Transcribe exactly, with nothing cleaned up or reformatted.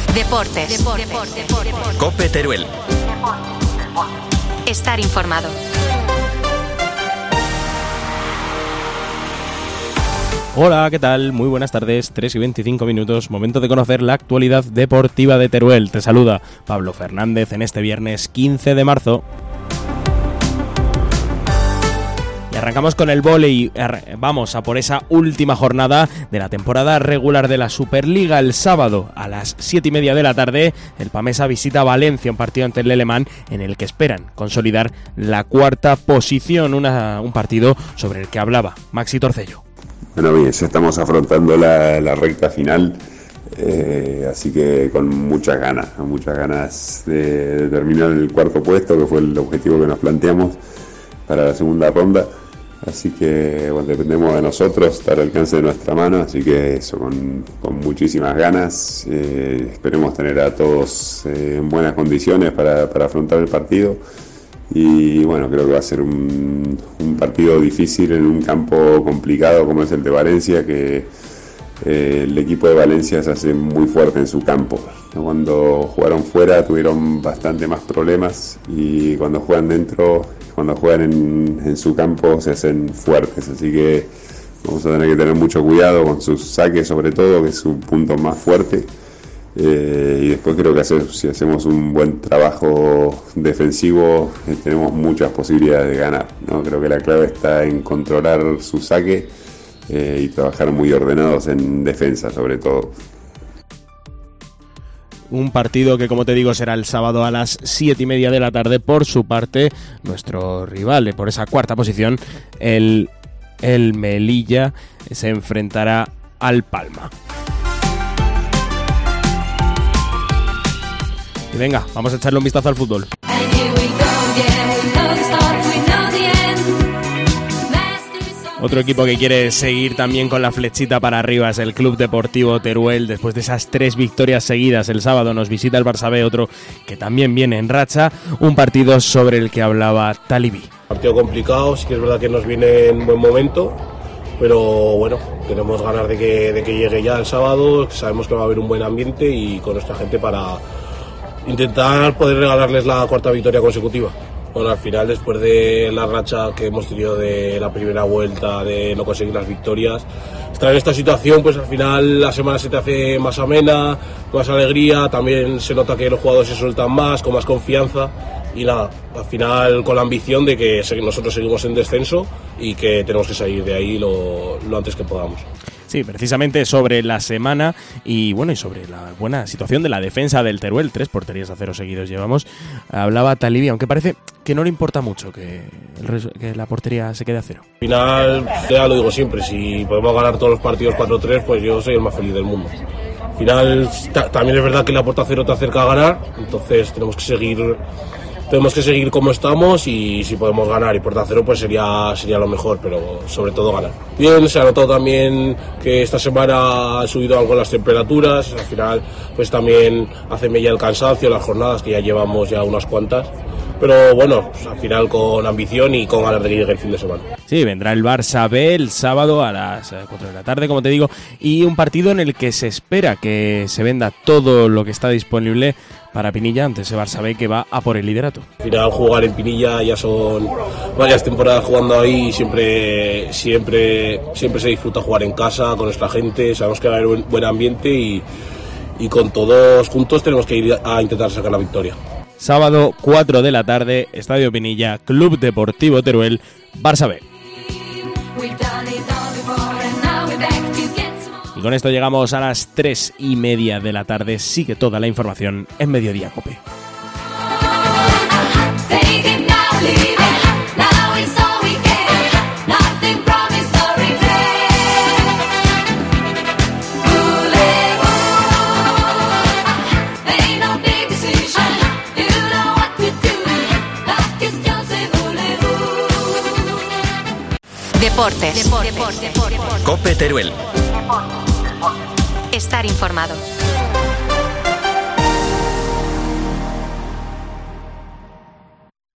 Deportes. Deportes. Deportes. COPE Teruel. Estar informado. Hola, ¿qué tal? Muy buenas tardes, tres y veinticinco minutos, momento de conocer la actualidad deportiva de Teruel. Te saluda Pablo Fernández en este viernes quince de marzo. Y arrancamos con el vóley. Vamos a por esa última jornada de la temporada regular de la Superliga. El sábado a las siete y media de la tarde, el Pamesa visita Valencia, un partido ante el Alemán en el que esperan consolidar la cuarta posición. Una, un partido sobre el que hablaba Maxi Torcello. Bueno, bien, ya estamos afrontando la, la recta final, eh, así que con muchas ganas, con muchas ganas de, de terminar el cuarto puesto, que fue el objetivo que nos planteamos para la segunda ronda. Así que bueno, dependemos de nosotros, está al alcance de nuestra mano, así que eso, con, con muchísimas ganas. Eh, esperemos tener a todos eh, en buenas condiciones para, para afrontar el partido. Y bueno, creo que va a ser un, un partido difícil en un campo complicado como es el de Valencia, que eh, el equipo de Valencia se hace muy fuerte en su campo. Cuando jugaron fuera tuvieron bastante más problemas, y cuando juegan dentro, cuando juegan en, en su campo se hacen fuertes, así que vamos a tener que tener mucho cuidado con sus saques, sobre todo, que es su punto más fuerte. Eh, y después creo que hacer, si hacemos un buen trabajo defensivo, eh, tenemos muchas posibilidades de ganar, ¿no? Creo que la clave está en controlar su saque eh, y trabajar muy ordenados en defensa, sobre todo. Un partido que, como te digo, será el sábado a las siete y media de la tarde. Por su parte, nuestro rival por esa cuarta posición, el, el Melilla, se enfrentará al Palma. Y venga, vamos a echarle un vistazo al fútbol. Otro equipo que quiere seguir también con la flechita para arriba es el Club Deportivo Teruel. Después de esas tres victorias seguidas, el sábado nos visita el Barça B, otro que también viene en racha. Un partido sobre el que hablaba Talibí. Partido complicado, sí que es verdad que nos viene en buen momento, pero bueno, queremos ganar de que, de que llegue ya el sábado. Sabemos que va a haber un buen ambiente y con nuestra gente para intentar poder regalarles la cuarta victoria consecutiva. Bueno, al final, después de la racha que hemos tenido de la primera vuelta, de no conseguir las victorias, estar en esta situación, pues al final la semana se te hace más amena, más alegría, también se nota que los jugadores se sueltan más, con más confianza, y nada, al final con la ambición de que nosotros seguimos en descenso y que tenemos que salir de ahí lo, lo antes que podamos. Sí, precisamente sobre la semana y bueno y sobre la buena situación de la defensa del Teruel, tres porterías a cero seguidos llevamos, hablaba Talibí, aunque parece que no le importa mucho que, el, que la portería se quede a cero. Al final, ya lo digo siempre, si podemos ganar todos los partidos cuatro tres, pues yo soy el más feliz del mundo. Al final, ta- también es verdad que la puerta a cero te acerca a ganar, entonces tenemos que seguir... Tenemos que seguir como estamos, y si podemos ganar y puerta a cero, pues sería, sería lo mejor, pero sobre todo ganar. Bien, se ha notado también que esta semana ha subido algo las temperaturas, al final pues también hace mella el cansancio, las jornadas que ya llevamos ya unas cuantas, pero bueno, pues al final con ambición y con ganas de que llegue el fin de semana. Sí, vendrá el Barça B el sábado a las cuatro de la tarde, como te digo, y un partido en el que se espera que se venda todo lo que está disponible para Pinilla ante ese Barça B que va a por el liderato. Al final, jugar en Pinilla ya son varias temporadas jugando ahí, y siempre, siempre, siempre se disfruta jugar en casa con nuestra gente, sabemos que va a haber un buen ambiente y, y con todos juntos tenemos que ir a intentar sacar la victoria. Sábado cuatro de la tarde, Estadio Pinilla, Club Deportivo Teruel, Barça B. Y con esto llegamos a las tres y media de la tarde. Sigue toda la información en Mediodía Cope. Deportes. Deportes. Deportes. COPE Teruel. Estar informado.